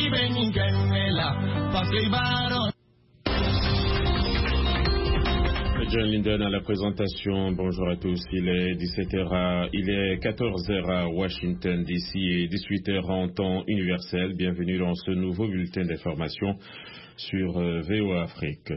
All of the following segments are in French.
John Linden à la présentation. Bonjour à tous. Il est 14h à Washington DC et 18h en temps universel. Bienvenue dans ce nouveau bulletin d'information sur VOA Afrique.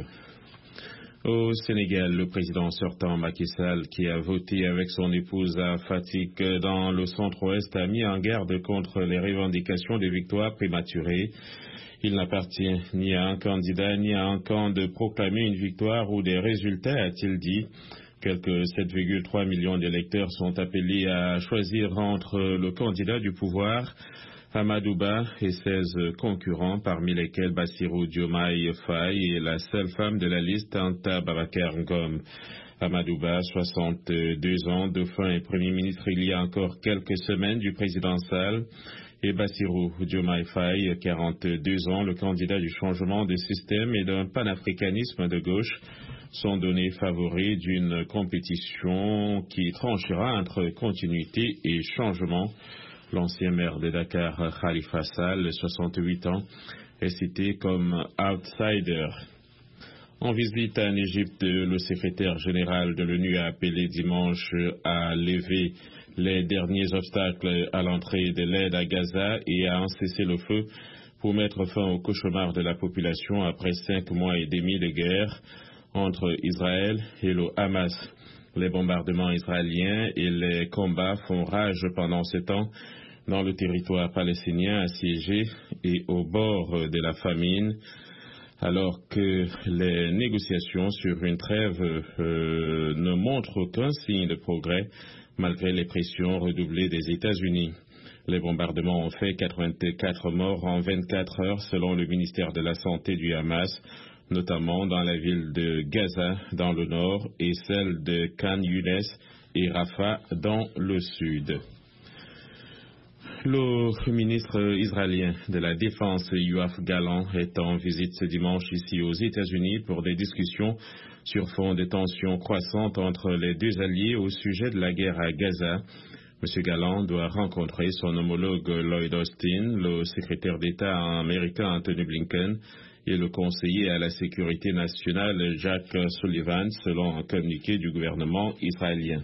Au Sénégal, le président sortant Macky Sall, qui a voté avec son épouse à Fatick dans le centre-ouest, a mis en garde contre les revendications de victoire prématurées. Il n'appartient ni à un candidat ni à un camp de proclamer une victoire ou des résultats, a-t-il dit. Quelques 7,3 millions d'électeurs sont appelés à choisir entre le candidat du pouvoir, Amadou Ba, et 16 concurrents, parmi lesquels Bassirou Diomaye Faye et la seule femme de la liste, Anta Babacar Ngom. Amadou Ba, 62 ans, dauphin et Premier ministre il y a encore quelques semaines du président Sall, et Bassirou Diomaye Faye, 42 ans, le candidat du changement de système et d'un panafricanisme de gauche, sont donnés favoris d'une compétition qui tranchera entre continuité et changement. L'ancien maire de Dakar, Khalifa Sall, 68 ans, est cité comme outsider. En visite en Égypte, le secrétaire général de l'ONU a appelé dimanche à lever les derniers obstacles à l'entrée de l'aide à Gaza et à un cessez-le-feu pour mettre fin au cauchemar de la population après 5 mois et demi de guerre entre Israël et le Hamas. Les bombardements israéliens et les combats font rage pendant ce temps dans le territoire palestinien assiégé et au bord de la famine, alors que les négociations sur une trêve ne montrent aucun signe de progrès malgré les pressions redoublées des États-Unis. Les bombardements ont fait 84 morts en 24 heures selon le ministère de la Santé du Hamas, notamment dans la ville de Gaza dans le nord et celle de Khan Younes et Rafah dans le sud. Le ministre israélien de la Défense, Yoav Gallant, est en visite ce dimanche ici aux États-Unis pour des discussions sur fond de tensions croissantes entre les deux alliés au sujet de la guerre à Gaza. M. Gallant doit rencontrer son homologue Lloyd Austin, le secrétaire d'État américain Anthony Blinken et le conseiller à la sécurité nationale Jack Sullivan, selon un communiqué du gouvernement israélien.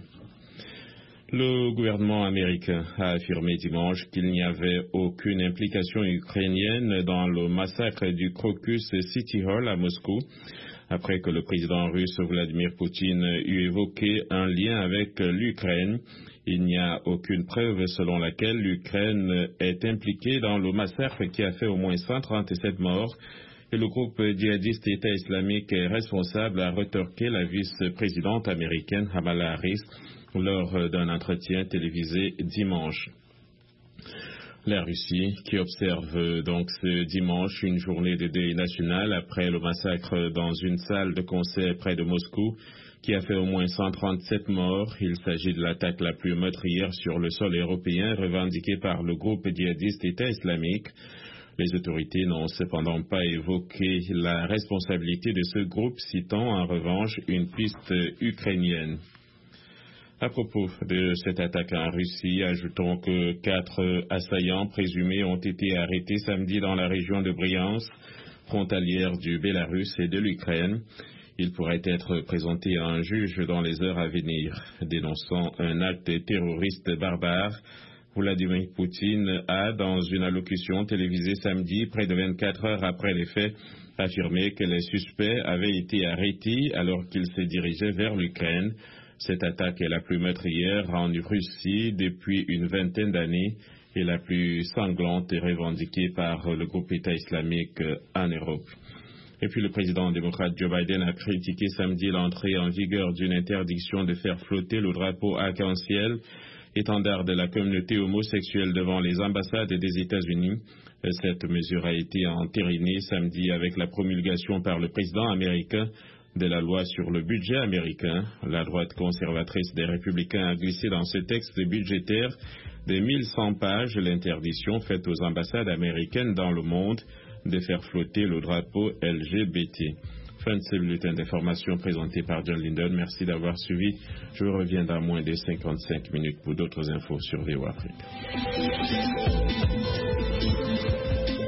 Le gouvernement américain a affirmé dimanche qu'il n'y avait aucune implication ukrainienne dans le massacre du Crocus City Hall à Moscou, après que le président russe Vladimir Poutine eut évoqué un lien avec l'Ukraine. Il n'y a aucune preuve selon laquelle l'Ukraine est impliquée dans le massacre qui a fait au moins 137 morts. Et le groupe djihadiste État islamique est responsable, a rétorqué la vice-présidente américaine Kamala Harris lors d'un entretien télévisé dimanche. La Russie, qui observe donc ce dimanche une journée de deuil national après le massacre dans une salle de concert près de Moscou, qui a fait au moins 137 morts. Il s'agit de l'attaque la plus meurtrière sur le sol européen revendiquée par le groupe djihadiste État islamique. Les autorités n'ont cependant pas évoqué la responsabilité de ce groupe, citant en revanche une piste ukrainienne. À propos de cette attaque en Russie, ajoutons que 4 assaillants présumés ont été arrêtés samedi dans la région de Briansk, frontalière du Bélarus et de l'Ukraine. Ils pourraient être présentés à un juge dans les heures à venir. Dénonçant un acte terroriste barbare, Vladimir Poutine a, dans une allocution télévisée samedi, près de 24 heures après les faits, affirmé que les suspects avaient été arrêtés alors qu'ils se dirigeaient vers l'Ukraine. Cette attaque est la plus meurtrière en Russie depuis une vingtaine d'années et la plus sanglante revendiquée par le groupe État islamique en Europe. Et puis le président démocrate Joe Biden a critiqué samedi l'entrée en vigueur d'une interdiction de faire flotter le drapeau arc-en-ciel, étendard de la communauté homosexuelle devant les ambassades des États-Unis. Cette mesure a été entérinée samedi avec la promulgation par le président américain de la loi sur le budget américain. La droite conservatrice des Républicains a glissé dans ce texte budgétaire de 1100 pages l'interdiction faite aux ambassades américaines dans le monde de faire flotter le drapeau LGBT. Fin de ce bulletin d'information présenté par John Linden. Merci d'avoir suivi. Je reviens dans moins de 55 minutes pour d'autres infos sur VOA Afrique.